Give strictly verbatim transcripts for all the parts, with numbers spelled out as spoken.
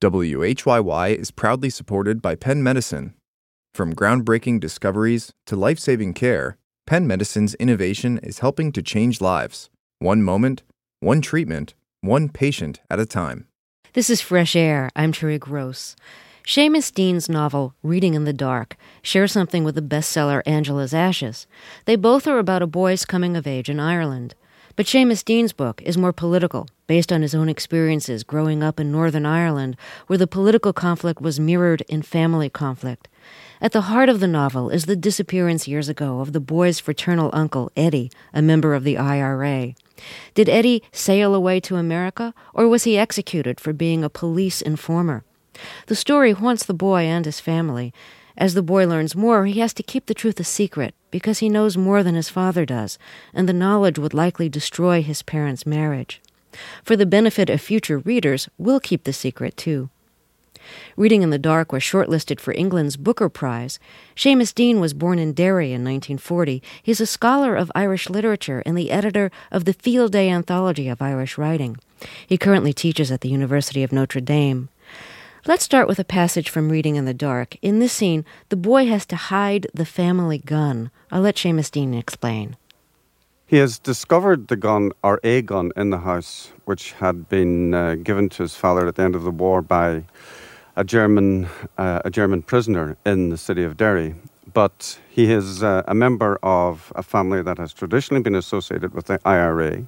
W H Y Y is proudly supported by Penn Medicine. From groundbreaking discoveries to life-saving care, Penn Medicine's innovation is helping to change lives, one moment, one treatment, one patient at a time. This is Fresh Air. I'm Terry Gross. Seamus Dean's novel, Reading in the Dark, shares something with the bestseller Angela's Ashes. They both are about a boy's coming of age in Ireland. But Seamus Dean's book is more political, based on his own experiences growing up in Northern Ireland, where the political conflict was mirrored in family conflict. At the heart of the novel is the disappearance years ago of the boy's fraternal uncle, Eddie, a member of the I R A. Did Eddie sail away to America, or was he executed for being a police informer? The story haunts the boy and his family. As the boy learns more, he has to keep the truth a secret because he knows more than his father does, and the knowledge would likely destroy his parents' marriage. For the benefit of future readers, we'll keep the secret, too. Reading in the Dark was shortlisted for England's Booker Prize. Seamus Dean was born in Derry in nineteen forty. He's a scholar of Irish literature and the editor of the Field Day Anthology of Irish Writing. He currently teaches at the University of Notre Dame. Let's start with a passage from Reading in the Dark. In this scene, the boy has to hide the family gun. I'll let Seamus Dean explain. He has discovered the gun, or a gun, in the house, which had been uh, given to his father at the end of the war by a German uh, a German prisoner in the city of Derry. But he is uh, a member of a family that has traditionally been associated with the I R A.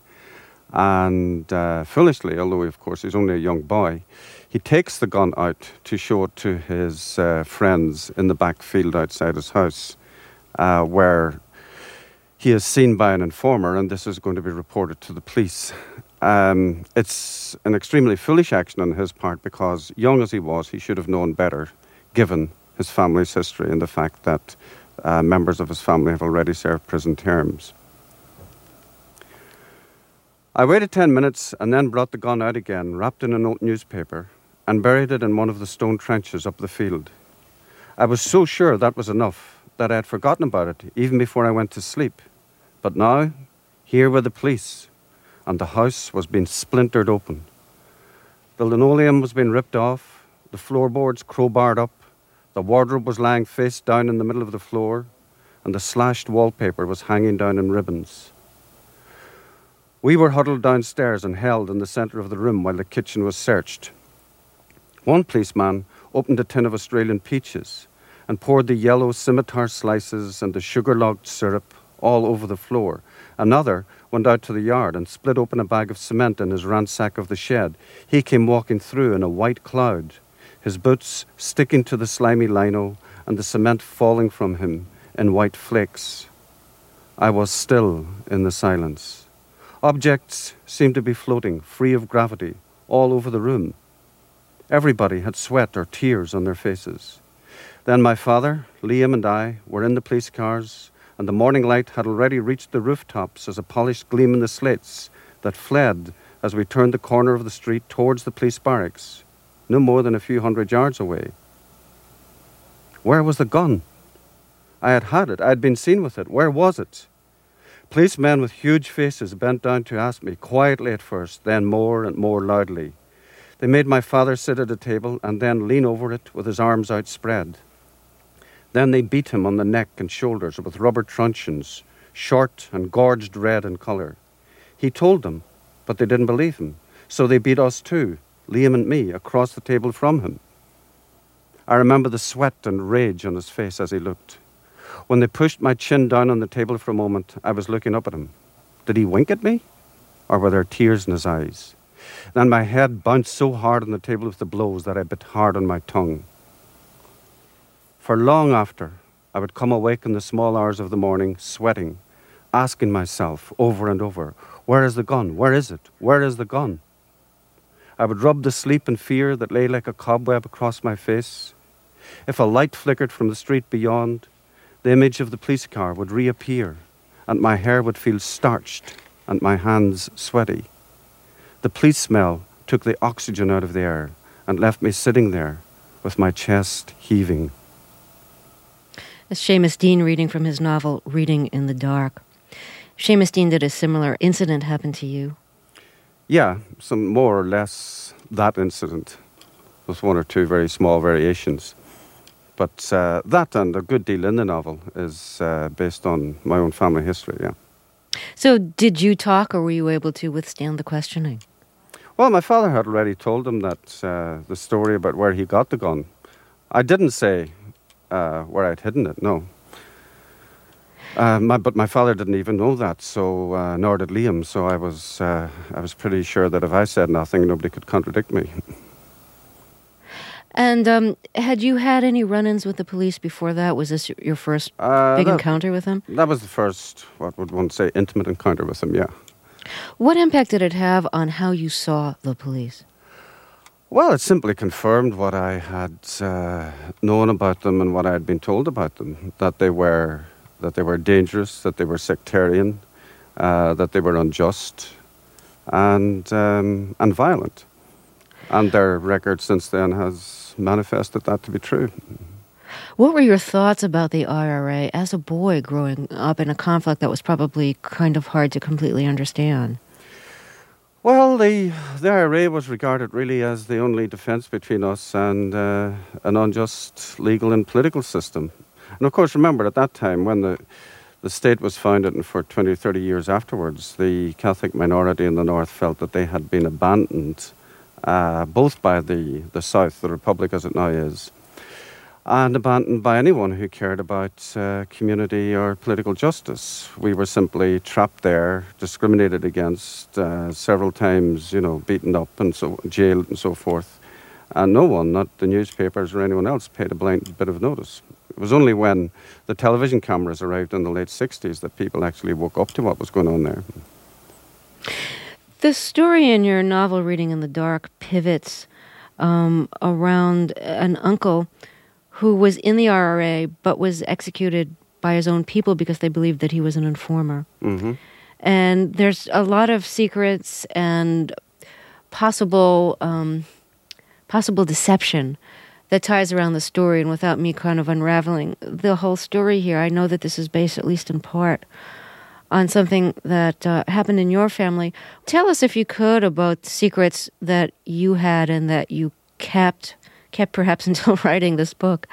And uh, foolishly, although of course he's only a young boy, he takes the gun out to show it to his uh, friends in the back field outside his house, uh, where he is seen by an informer, and this is going to be reported to the police. Um, it's an extremely foolish action on his part because, young as he was, he should have known better, given his family's history and the fact that uh, members of his family have already served prison terms. I waited ten minutes and then brought the gun out again, wrapped in an old newspaper, and buried it in one of the stone trenches up the field. I was so sure that was enough that I had forgotten about it even before I went to sleep. But now, here were the police, and the house was being splintered open. The linoleum was being ripped off, the floorboards crowbarred up, the wardrobe was lying face down in the middle of the floor, and the slashed wallpaper was hanging down in ribbons. We were huddled downstairs and held in the centre of the room while the kitchen was searched. One policeman opened a tin of Australian peaches and poured the yellow scimitar slices and the sugar-logged syrup all over the floor. Another went out to the yard and split open a bag of cement in his ransack of the shed. He came walking through in a white cloud, his boots sticking to the slimy lino and the cement falling from him in white flakes. I was still in the silence. Objects seemed to be floating, free of gravity, all over the room. Everybody had sweat or tears on their faces. Then my father, Liam, and I were in the police cars, and the morning light had already reached the rooftops as a polished gleam in the slates that fled as we turned the corner of the street towards the police barracks, no more than a few hundred yards away. Where was the gun? I had had it. I had been seen with it. Where was it? Policemen with huge faces bent down to ask me, quietly at first, then more and more loudly. They made my father sit at a table and then lean over it with his arms outspread. Then they beat him on the neck and shoulders with rubber truncheons, short and gorged red in colour. He told them, but they didn't believe him, so they beat us too, Liam and me, across the table from him. I remember the sweat and rage on his face as he looked. When they pushed my chin down on the table for a moment, I was looking up at him. Did he wink at me? Or were there tears in his eyes? Then my head bounced so hard on the table with the blows that I bit hard on my tongue. For long after, I would come awake in the small hours of the morning, sweating, asking myself over and over, where is the gun? Where is it? Where is the gun? I would rub the sleep and fear that lay like a cobweb across my face. If a light flickered from the street beyond, the image of the police car would reappear, and my hair would feel starched and my hands sweaty. The police smell took the oxygen out of the air and left me sitting there with my chest heaving. That's Seamus Dean reading from his novel, Reading in the Dark. Seamus Dean, did a similar incident happen to you? Yeah, some more or less that incident. with one or two very small variations. But uh, that and a good deal in the novel is uh, based on my own family history, yeah. So did you talk, or were you able to withstand the questioning? Well, my father had already told him that uh, the story about where he got the gun. I didn't say uh, where I'd hidden it, no. Uh, my, but my father didn't even know that, so uh, nor did Liam. So I was, uh, I was pretty sure that if I said nothing, nobody could contradict me. And um, had you had any run-ins with the police before that? Was this your first uh, big that, encounter with them? That was the first, what would one say, intimate encounter with them, yeah. What impact did it have on how you saw the police? Well, it simply confirmed what I had uh, known about them and what I had been told about them, that they were that they were dangerous, that they were sectarian, uh, that they were unjust and um, and violent. And their record since then has manifested that to be true. What were your thoughts about the I R A as a boy growing up in a conflict that was probably kind of hard to completely understand? Well, the, the I R A was regarded really as the only defence between us and uh, an unjust legal and political system. And of course, remember, at that time, when the, the state was founded and for twenty, thirty years afterwards, the Catholic minority in the North felt that they had been abandoned, uh, both by the, the South, the Republic as it now is, and abandoned by anyone who cared about uh, community or political justice. We were simply trapped there, discriminated against, uh, several times, you know, beaten up and so jailed and so forth. And no one, not the newspapers or anyone else, paid a blind bit of notice. It was only when the television cameras arrived in the late sixties that people actually woke up to what was going on there. The story in your novel, Reading in the Dark, pivots um, around an uncle who was in the I R A but was executed by his own people because they believed that he was an informer. Mm-hmm. And there's a lot of secrets and possible um, possible deception that ties around the story. And without me kind of unraveling the whole story here, I know that this is based, at least in part, on something that uh, happened in your family. Tell us, if you could, about secrets that you had and that you kept kept perhaps until writing this book.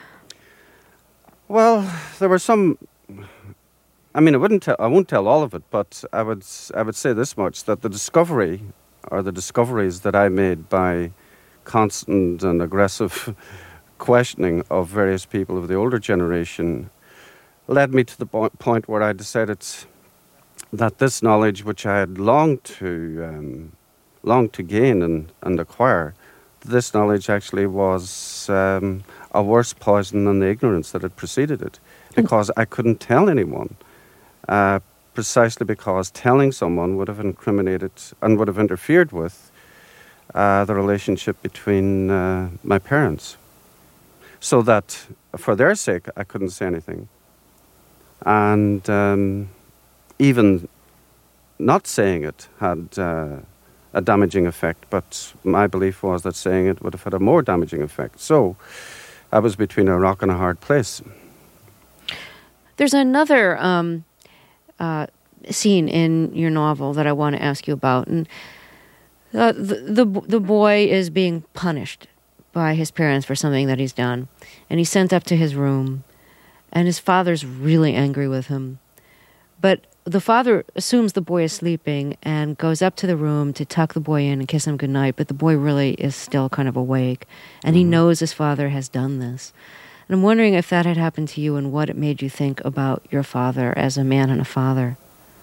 Well, there were some. I mean, I wouldn't. Tell, I won't tell all of it, but I would. I would say this much: that the discovery, or the discoveries that I made by constant and aggressive questioning of various people of the older generation, led me to the point where I decided that this knowledge, which I had longed to, um, longed to gain and, and acquire, this knowledge actually was um, a worse poison than the ignorance that had preceded it, because I couldn't tell anyone, uh, precisely because telling someone would have incriminated and would have interfered with uh, the relationship between uh, my parents. So that, for their sake, I couldn't say anything. And um, even not saying it had uh, a damaging effect, but my belief was that saying it would have had a more damaging effect. So I was between a rock and a hard place. There's another um, uh, scene in your novel that I want to ask you about, and uh, the, the the boy is being punished by his parents for something that he's done, and he's sent up to his room, and his father's really angry with him, but the father assumes the boy is sleeping and goes up to the room to tuck the boy in and kiss him goodnight, but the boy really is still kind of awake, and he knows his father has done this. And I'm wondering if that had happened to you and what it made you think about your father as a man and a father.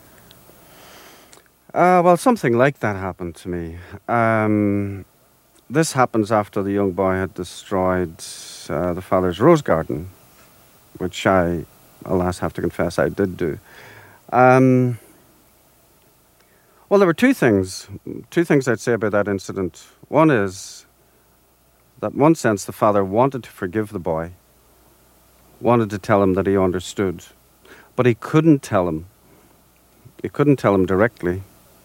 Uh, well, something like that happened to me. Um, this happens after the young boy had destroyed uh, the father's rose garden, which I, alas, have to confess I did do. Um, well, there were two things, two things I'd say about that incident. One is that in one sense the father wanted to forgive the boy, wanted to tell him that he understood, but he couldn't tell him. He couldn't tell him directly.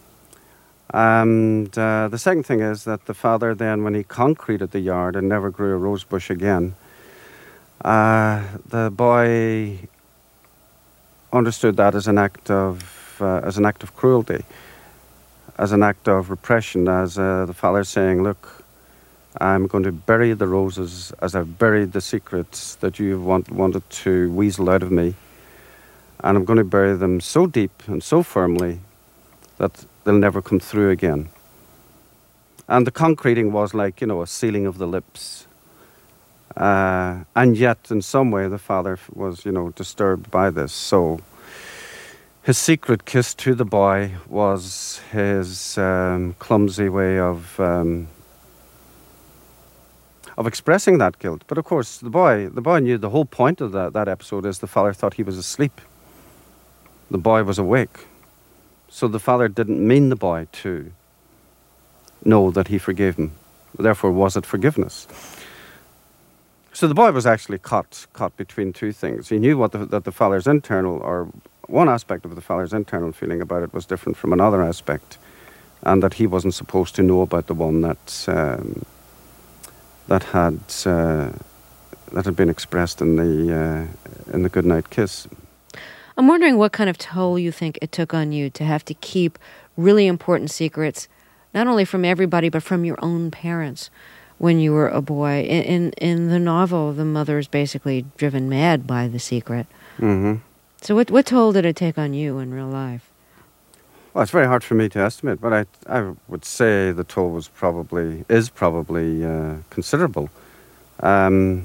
And uh, the second thing is that the father then, when he concreted the yard and never grew a rose bush again, uh, the boy understood that as an act of uh, as an act of cruelty, as an act of repression, as uh, the father saying, "Look, I'm going to bury the roses as I've buried the secrets that you want, wanted to weasel out of me. And I'm going to bury them so deep and so firmly that they'll never come through again. And the concreting was like, you know, a sealing of the lips. Uh, and yet, in some way, the father was, you know, disturbed by this. So his secret kiss to the boy was his um, clumsy way of um, of expressing that guilt. But of course, the boy, the boy knew the whole point of that, that episode is the father thought he was asleep. The boy was awake. So the father didn't mean the boy to know that he forgave him. Therefore, was it forgiveness? So the boy was actually caught caught between two things. He knew what the, that the father's internal, or one aspect of the father's internal feeling about it was different from another aspect, and that he wasn't supposed to know about the one that um, that had uh, that had been expressed in the uh, in the goodnight kiss. I'm wondering what kind of toll you think it took on you to have to keep really important secrets, not only from everybody, but from your own parents when you were a boy. In in, in the novel, the mother is basically driven mad by the secret. Mm-hmm. So what what toll did it take on you in real life? Well, it's very hard for me to estimate, but I I would say the toll was probably, is probably uh, considerable. Um,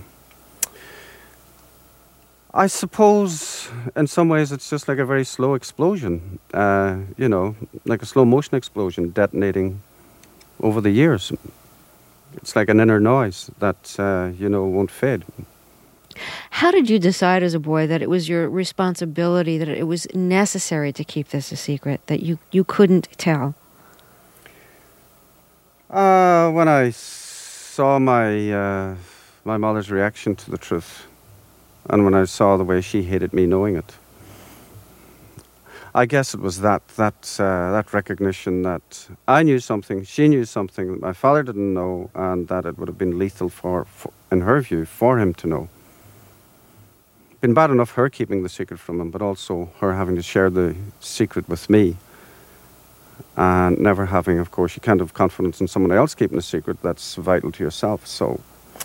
I suppose in some ways it's just like a very slow explosion, uh, you know, like a slow motion explosion detonating over the years. It's like an inner noise that, uh, you know, won't fade. How did you decide as a boy that it was your responsibility, that it was necessary to keep this a secret, that you, you couldn't tell? Uh, when I saw my uh, my mother's reaction to the truth, and when I saw the way she hated me knowing it, I guess it was that that uh, that recognition that I knew something, she knew something that my father didn't know, and that it would have been lethal for, for in her view, for him to know. Been bad enough her keeping the secret from him, but also her having to share the secret with me, and never having, of course, you can't have confidence in someone else keeping a secret that's vital to yourself. So,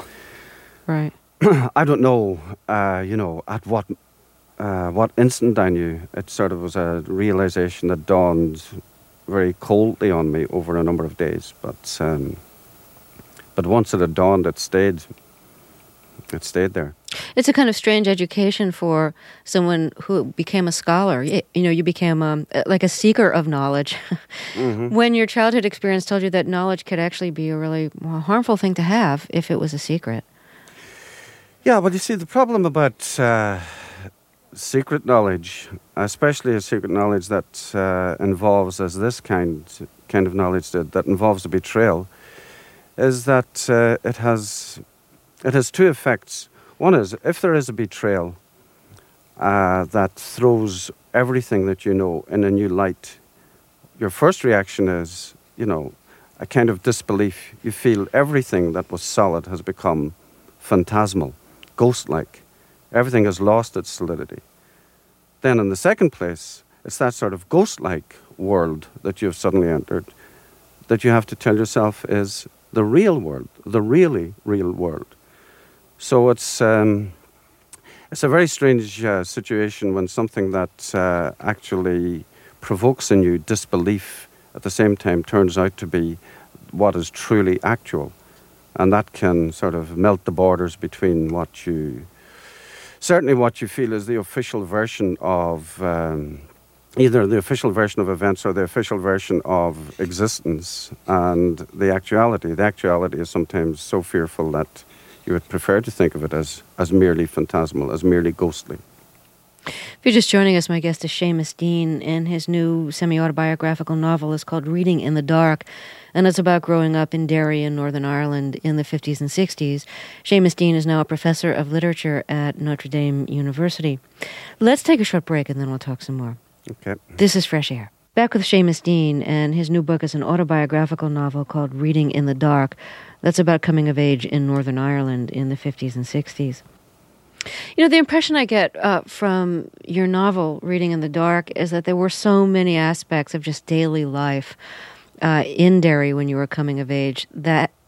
right. I don't know, uh, you know, at what uh, what instant I knew. It sort of was a realization that dawned very coldly on me over a number of days. But um, but once it had dawned, it stayed. It stayed there. It's a kind of strange education for someone who became a scholar. You, you know, you became um, like a seeker of knowledge. Mm-hmm. When your childhood experience told you that knowledge could actually be a really harmful thing to have if it was a secret. Yeah, well, you see, the problem about uh, secret knowledge, especially a secret knowledge that uh, involves, as this kind kind of knowledge did, that involves a betrayal, is that uh, it has it has two effects. One is, if there is a betrayal uh, that throws everything that you know in a new light, your first reaction is, you know, a kind of disbelief. You feel everything that was solid has become phantasmal, ghost-like. Everything has lost its solidity. Then in the second place, it's that sort of ghost-like world that you've suddenly entered that you have to tell yourself is the real world, the really real world. So it's um, it's a very strange uh, situation when something that uh, actually provokes in you disbelief at the same time turns out to be what is truly actual. And that can sort of melt the borders between what you, certainly what you feel is the official version of, um, either the official version of events or the official version of existence, and the actuality. The actuality is sometimes so fearful that you would prefer to think of it as, as merely phantasmal, as merely ghostly. If you're just joining us, my guest is Seamus Deane, and his new semi-autobiographical novel is called Reading in the Dark, and it's about growing up in Derry in Northern Ireland in the fifties and sixties. Seamus Deane is now a professor of literature at Notre Dame University. Let's take a short break, and then we'll talk some more. Okay. This is Fresh Air. Back with Seamus Deane, and his new book is an autobiographical novel called Reading in the Dark. That's about coming of age in Northern Ireland in the fifties and sixties. You know, the impression I get uh, from your novel, Reading in the Dark, is that there were so many aspects of just daily life uh, in Derry when you were coming of age that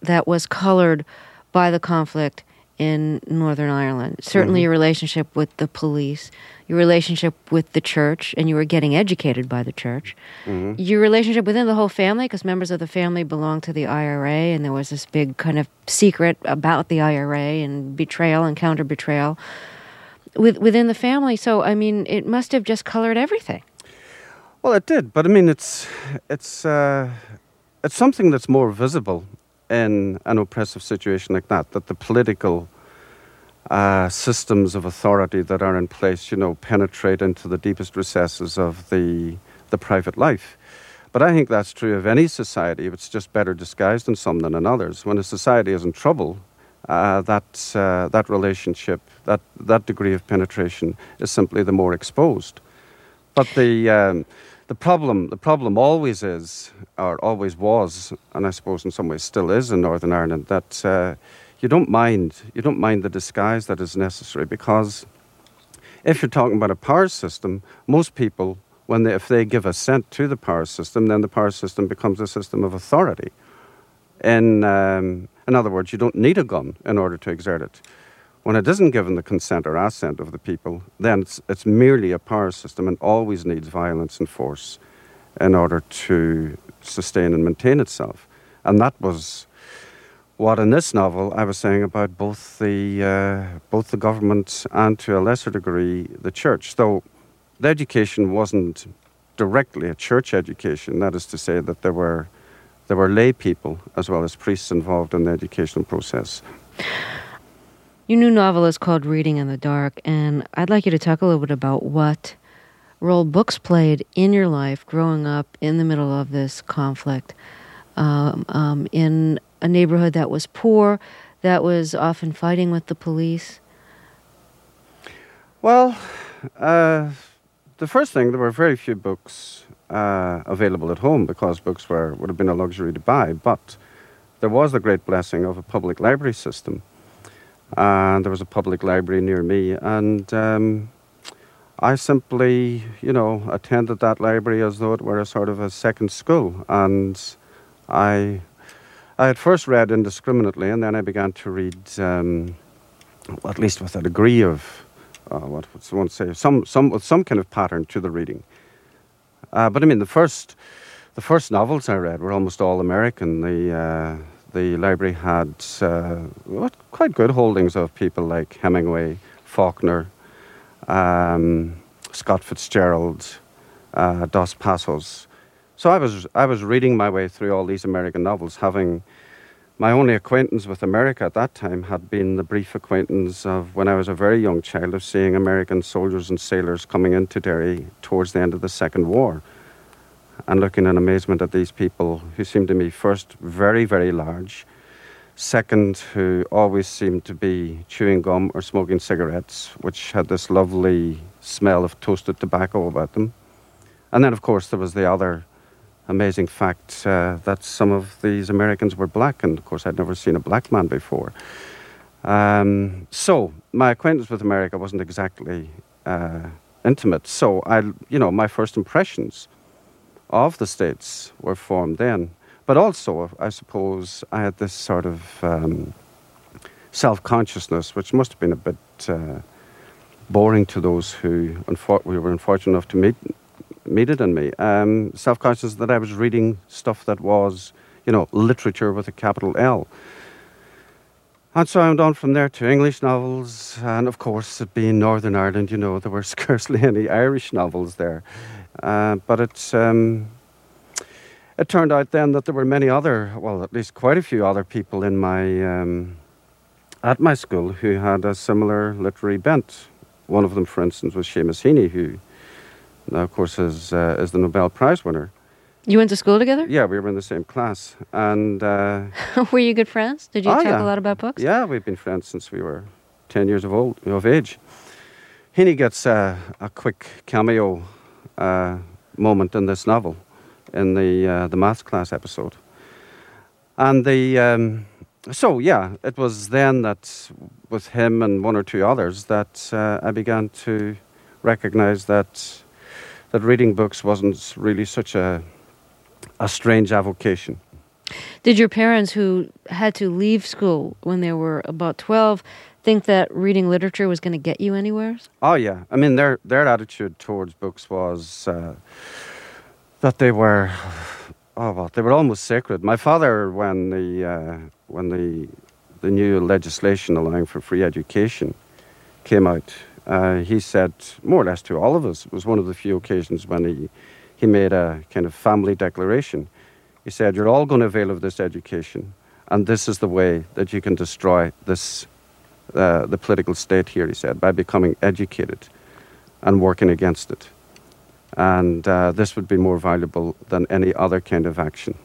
that was colored by the conflict in Northern Ireland. Certainly mm-hmm. your relationship with the police, your relationship with the church, and you were getting educated by the church. Mm-hmm. Your relationship within the whole family, because members of the family belonged to the I R A, and there was this big kind of secret about the I R A and betrayal and counter-betrayal with, within the family. So, I mean, it must have just colored everything. Well, it did, but I mean, it's it's uh, it's something that's more visible in an oppressive situation like that, that the political uh, systems of authority that are in place, you know, penetrate into the deepest recesses of the the private life. But I think that's true of any society. It's just better disguised in some than in others. When a society is in trouble, uh, that uh, that relationship, that that degree of penetration is simply the more exposed. But the um, The problem, the problem always is, or always was, and I suppose in some ways still is in Northern Ireland, that uh, you don't mind, you don't mind the disguise that is necessary, because if you're talking about a power system, most people, when they, if they give assent to the power system, then the power system becomes a system of authority. In um, in other words, you don't need a gun in order to exert it. When it isn't given the consent or assent of the people, then it's, it's merely a power system and always needs violence and force in order to sustain and maintain itself. And that was what in this novel I was saying about both the uh, both the government and to a lesser degree the church. Though the education wasn't directly a church education, that is to say that there were there were lay people as well as priests involved in the educational process. Your new novel is called Reading in the Dark, and I'd like you to talk a little bit about what role books played in your life growing up in the middle of this conflict, um, um, in a neighborhood that was poor, that was often fighting with the police. Well, uh, the first thing, there were very few books uh, available at home because books were would have been a luxury to buy, but there was the great blessing of a public library system. And there was a public library near me, and um, I simply, you know, attended that library as though it were a sort of a second school. And I, I had first read indiscriminately, and then I began to read, um, well, at least with a degree of, uh, what would someone say, some, some, with some kind of pattern to the reading. Uh, but I mean, the first, the first novels I read were almost all American. The uh, The library had uh, quite good holdings of people like Hemingway, Faulkner, um, Scott Fitzgerald, uh, Dos Passos. So I was I was reading my way through all these American novels, having my only acquaintance with America at that time had been the brief acquaintance of when I was a very young child of seeing American soldiers and sailors coming into Derry towards the end of the Second War, and looking in amazement at these people who seemed to me first very, very large, second who always seemed to be chewing gum or smoking cigarettes, which had this lovely smell of toasted tobacco about them. And then, of course, there was the other amazing fact uh, that some of these Americans were black, and of course I'd never seen a black man before. Um, so my acquaintance with America wasn't exactly uh, intimate. So I, you know, my first impressions of the States were formed then. But also, I suppose, I had this sort of um, self-consciousness, which must have been a bit uh, boring to those who unfor- we were unfortunate enough to meet, meet it in me. Um, self-conscious that I was reading stuff that was, you know, literature with a capital L. And so I went on from there to English novels, and of course, it being Northern Ireland, you know, there were scarcely any Irish novels there. Uh, but it's, um, it turned out then that there were many other, well, at least quite a few other people in my, um, at my school who had a similar literary bent. One of them, for instance, was Seamus Heaney, who now, of course, is, uh, is the Nobel Prize winner. You went to school together? Yeah, we were in the same class. And uh, were you good friends? Did you oh, talk yeah. a lot about books? Yeah, we've been friends since we were ten years of old of age. Heaney gets uh, a quick cameo uh, moment in this novel, in the uh, the maths class episode. And the um, so yeah, it was then that with him and one or two others that uh, I began to recognize that that reading books wasn't really such a a strange avocation. Did your parents, who had to leave school when they were about twelve, think that reading literature was going to get you anywhere? Oh, yeah. I mean, their their attitude towards books was uh, that they were, oh, well, they were almost sacred. My father, when the uh, when the the new legislation allowing for free education came out, uh, he said, more or less to all of us, it was one of the few occasions when he he made a kind of family declaration. He said, you're all going to avail of this education, and this is the way that you can destroy this, uh, the political state here, he said, by becoming educated and working against it. And uh, this would be more valuable than any other kind of action.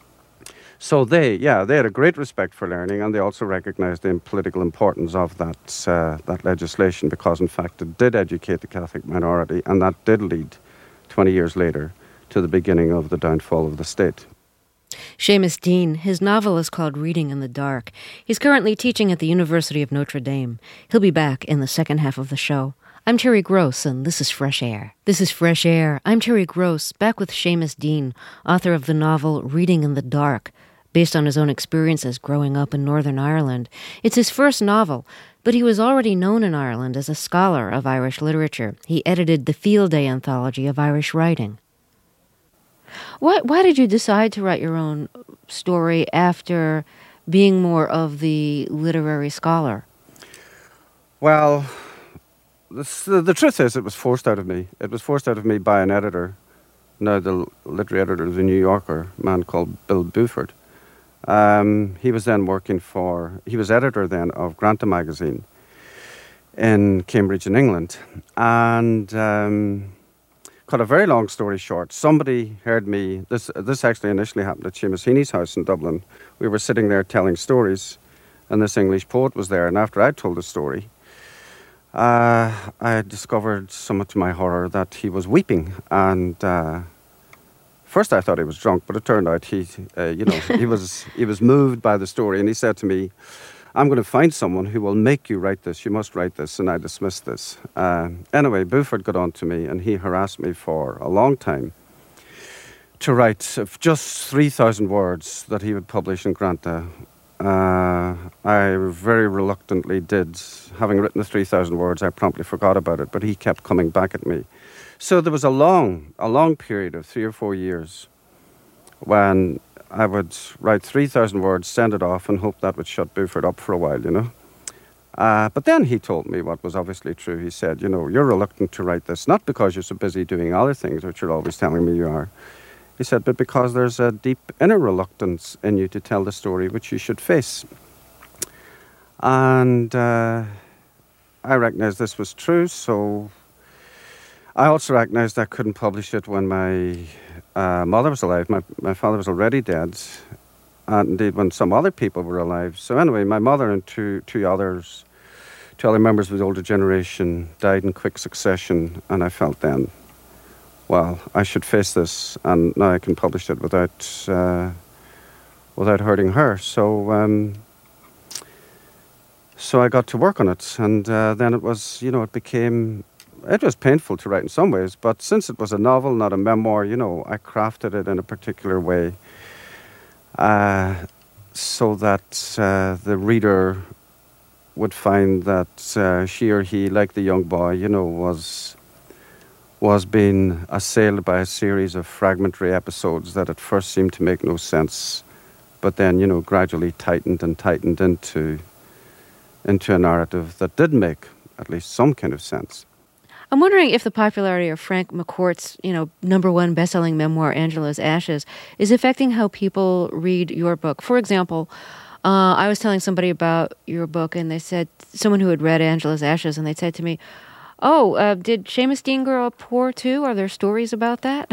So they, yeah, they had a great respect for learning, and they also recognized the political importance of that, uh, that legislation, because, in fact, it did educate the Catholic minority, and that did lead, twenty years later, to the beginning of the downfall of the state. Seamus Deane. His novel is called Reading in the Dark. He's currently teaching at the University of Notre Dame. He'll be back in the second half of the show. I'm Terry Gross, and this is Fresh Air. This is Fresh Air. I'm Terry Gross, back with Seamus Deane, author of the novel Reading in the Dark, based on his own experiences growing up in Northern Ireland. It's his first novel, but he was already known in Ireland as a scholar of Irish literature. He edited the Field Day Anthology of Irish Writing. Why, why did you decide to write your own story after being more of the literary scholar? Well, the, the truth is it was forced out of me. It was forced out of me by an editor, now the literary editor of The New Yorker, a man called Bill Buford. Um, he was then working for, he was editor then of Granta magazine in Cambridge in England. And um, cut a very long story short, somebody heard me, this this actually initially happened at Seamus Heaney's house in Dublin. We were sitting there telling stories, and this English poet was there, and after I told the story, uh, I discovered, somewhat to my horror, that he was weeping. And uh, first I thought he was drunk, but it turned out he, uh, you know, he was he was moved by the story, and he said to me, I'm going to find someone who will make you write this. You must write this. And I dismissed this. Uh, anyway, Buford got on to me, and he harassed me for a long time to write just three thousand words that he would publish in Granta. Uh, I very reluctantly did. Having written the three thousand words, I promptly forgot about it, but he kept coming back at me. So there was a long, a long period of three or four years when I would write three thousand words, send it off, and hope that would shut Buford up for a while, you know. Uh, but then he told me what was obviously true. He said, you know, you're reluctant to write this, not because you're so busy doing other things, which you're always telling me you are. He said, but because there's a deep inner reluctance in you to tell the story which you should face. And uh, I recognized this was true, so I also recognized I couldn't publish it when my uh, mother was alive. My, my father was already dead, and indeed when some other people were alive. So anyway, my mother and two, two others, two other members of the older generation died in quick succession, and I felt then, well, I should face this, and now I can publish it without uh, without hurting her. So um, so I got to work on it, and uh, then it was, you know, it became, it was painful to write in some ways, but since it was a novel, not a memoir, you know, I crafted it in a particular way uh, so that uh, the reader would find that uh, she or he, like the young boy, you know, was was being assailed by a series of fragmentary episodes that at first seemed to make no sense, but then, you know, gradually tightened and tightened into into a narrative that did make at least some kind of sense. I'm wondering if the popularity of Frank McCourt's, you know, number one best-selling memoir, Angela's Ashes, is affecting how people read your book. For example, uh, I was telling somebody about your book, and they said, someone who had read Angela's Ashes, and they said to me, oh, uh, did Seamus Deane grow up poor too? Are there stories about that?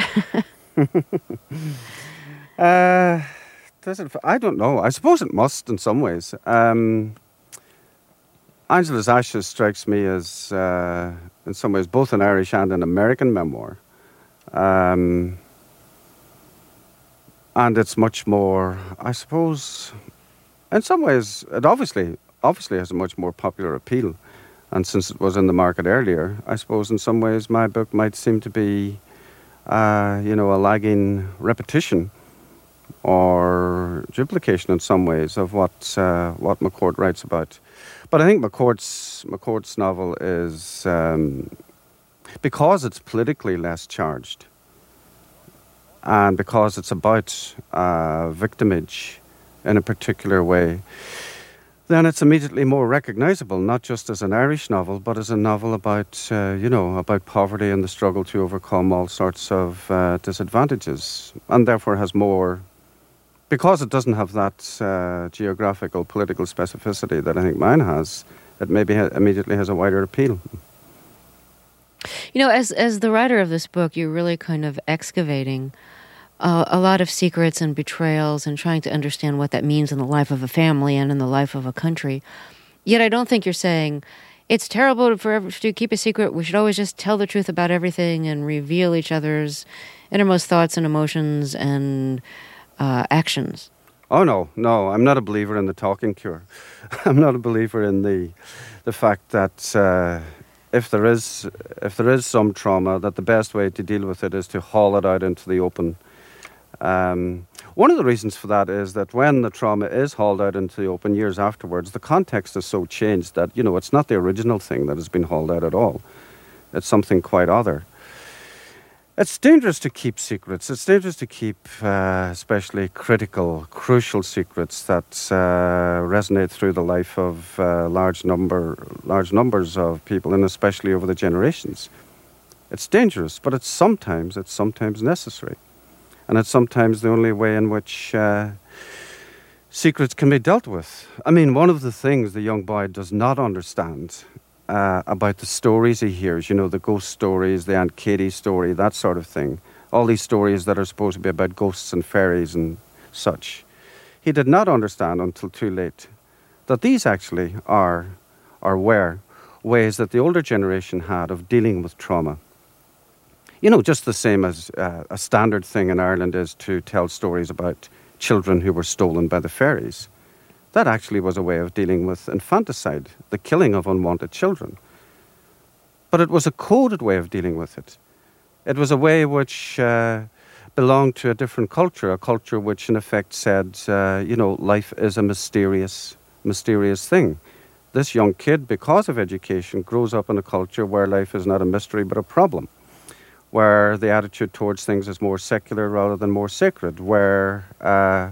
uh, does it, I don't know. I suppose it must in some ways. Um, Angela's Ashes strikes me as, uh, in some ways, both an Irish and an American memoir. Um, and it's much more, I suppose, in some ways, it obviously, obviously has a much more popular appeal. And since it was in the market earlier, I suppose in some ways my book might seem to be, uh, you know, a lagging repetition or duplication in some ways of what uh, what McCourt writes about. But I think McCourt's McCourt's novel is, um, because it's politically less charged, and because it's about uh, victimage in a particular way, then it's immediately more recognisable, not just as an Irish novel, but as a novel about, uh, you know, about poverty and the struggle to overcome all sorts of uh, disadvantages, and therefore has more, because it doesn't have that uh, geographical, political specificity that I think mine has, it maybe ha- immediately has a wider appeal. You know, as as the writer of this book, you're really kind of excavating uh, a lot of secrets and betrayals and trying to understand what that means in the life of a family and in the life of a country. Yet I don't think you're saying it's terrible for ever to keep a secret. We should always just tell the truth about everything and reveal each other's innermost thoughts and emotions and uh, actions. Oh, no, no, I'm not a believer in the talking cure. I'm not a believer in the the fact that uh, if there is if there is some trauma, that the best way to deal with it is to haul it out into the open. Um, one of the reasons for that is that when the trauma is hauled out into the open years afterwards, the context is so changed that, you know, it's not the original thing that has been hauled out at all. It's something quite other. It's dangerous to keep secrets. It's dangerous to keep uh, especially critical, crucial secrets that uh, resonate through the life of uh, large number, large numbers of people, and especially over the generations. It's dangerous, but it's sometimes it's sometimes necessary, and it's sometimes the only way in which uh, secrets can be dealt with. I mean, one of the things the young boy does not understand Uh, about the stories he hears, you know, the ghost stories, the Aunt Katie story, that sort of thing. All these stories that are supposed to be about ghosts and fairies and such. He did not understand until too late that these actually are, or were, ways that the older generation had of dealing with trauma. You know, just the same as uh, a standard thing in Ireland is to tell stories about children who were stolen by the fairies. That actually was a way of dealing with infanticide, the killing of unwanted children. But it was a coded way of dealing with it. It was a way which uh, belonged to a different culture, a culture which in effect said, uh, you know, life is a mysterious, mysterious thing. This young kid, because of education, grows up in a culture where life is not a mystery but a problem, where the attitude towards things is more secular rather than more sacred, where Uh,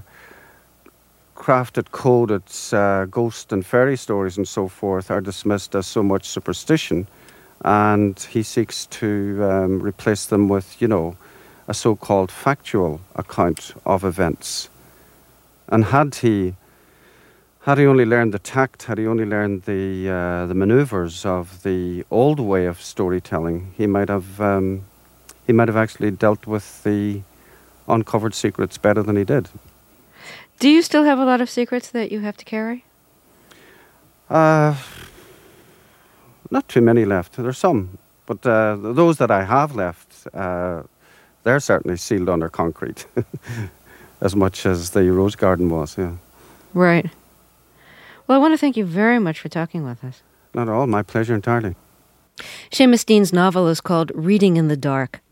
crafted, coded uh, ghost and fairy stories and so forth are dismissed as so much superstition, and he seeks to um, replace them with, you know, a so-called factual account of events. And had he, had he only learned the tact, had he only learned the uh, the manoeuvres of the old way of storytelling, he might have um, he might have actually dealt with the uncovered secrets better than he did. Do you still have a lot of secrets that you have to carry? Uh, not too many left. There's some. But uh, those that I have left, uh, they're certainly sealed under concrete, as much as the Rose Garden was, yeah. Right. Well, I want to thank you very much for talking with us. Not at all. My pleasure entirely. Seamus Dean's novel is called Reading in the Dark.